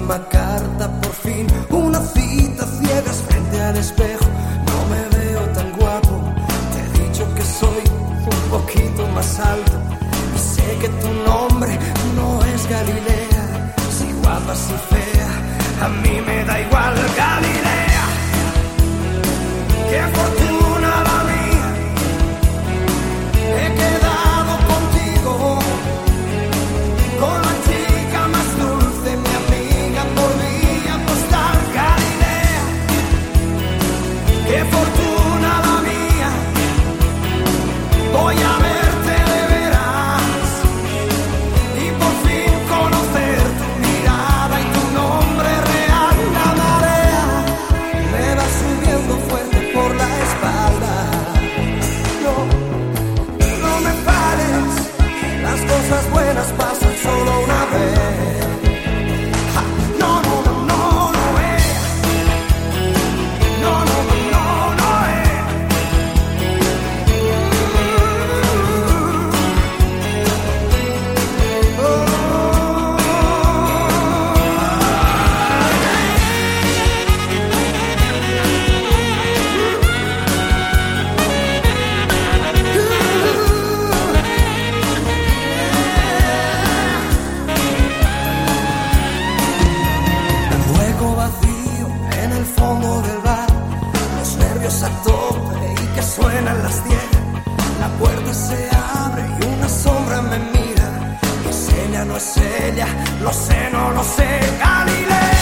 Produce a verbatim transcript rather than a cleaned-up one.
última carta, por fin una cita ciegas frente al espejo. No me veo tan guapo, te he dicho que soy un poquito más alto y sé que tu nombre no es Galilea. Si guapa, si fea, a mí me da igual Galilea. Qué fortuna la mía, he quedado contigo, con la chica más dulce, mi amiga, por vía postal. Galilea, qué fortuna la mía, voy a verte de veras y por fin conocer tu mirada y tu nombre real. La marea me va subiendo fuerte por la espalda. No, no me pares, las cosas buenas pasan solo una vez. Ja, no, no, no, no, no es. No, no, no, no, no es. Un hueco vacío en el fondo del bar, los nervios a tope y que suenan las diez. La puerta se abre y una sombra me mira. Es ella, no es ella, lo sé, no lo sé. Galilea.